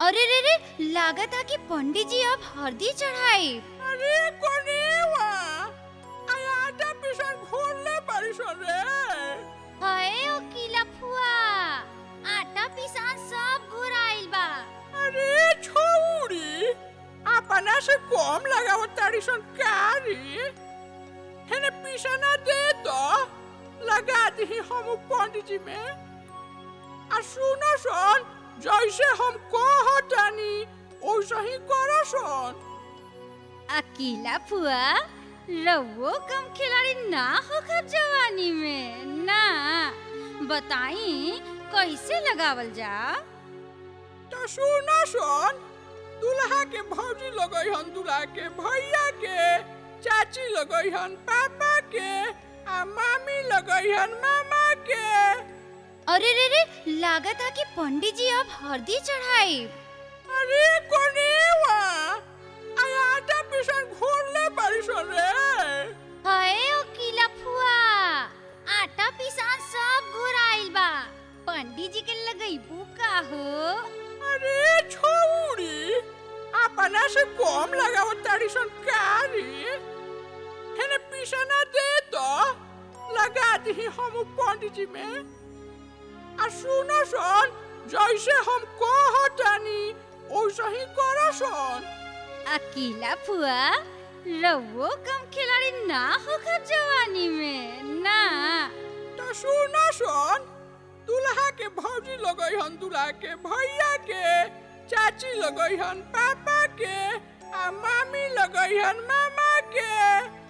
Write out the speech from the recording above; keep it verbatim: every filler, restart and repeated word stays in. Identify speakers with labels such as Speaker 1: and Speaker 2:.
Speaker 1: अरे रे रे लागत था कि पंडित जी अब हल्दी चढ़ाई।
Speaker 2: अरे कोनेवा आया आटा पिसन घोरले परिसन रे।
Speaker 1: हाय ओ कीला फुआ आटा पिसान सब घुराइल बा।
Speaker 2: अरे छोड़ी अपना से कम लगाव तारिसन कारी हेने पिसना दे तो लगा दी हम पंडित जी में। आ सुनो सन जैसे हम कहतानी वैसे ही करो सन।
Speaker 1: अकीला फुआ रवो कम खिलाड़ी ना हो खब जवानी में ना बताई कैसे लगावल जा।
Speaker 2: तो सुनो सन दूल्हा के भौजी लगई हन दूल्हा के भैया के चाची लगई हन पापा के आ मामी लगई हन मामा के।
Speaker 1: अरे रे रे लागत था कि पंडित जी अब हल्दी चढ़ाई।
Speaker 2: अरे कोनेवा आया आटा पिसन घोरले परिसन रे।
Speaker 1: हाय ओ कीला फुआ आटा पिसान सब घुराइल बा पंडित जी के लगई बुका हो।
Speaker 2: अरे छोड़ी अपना से कम लगाव तारिसन कारी हेने पिसना दे तो लगा दी हम पंडित जी में। आ सुनो सन जैसे हम कहतानी वैसे ही करो सन।
Speaker 1: अकीला फुआ रवो कम खिलाड़ी ना हो खब जवानी में ना।
Speaker 2: तो सुनो सन दूल्हा के भौजी लगई हन दूल्हा के भैया के चाची लगई हन पापा के आ मामी लगई हन मामा के।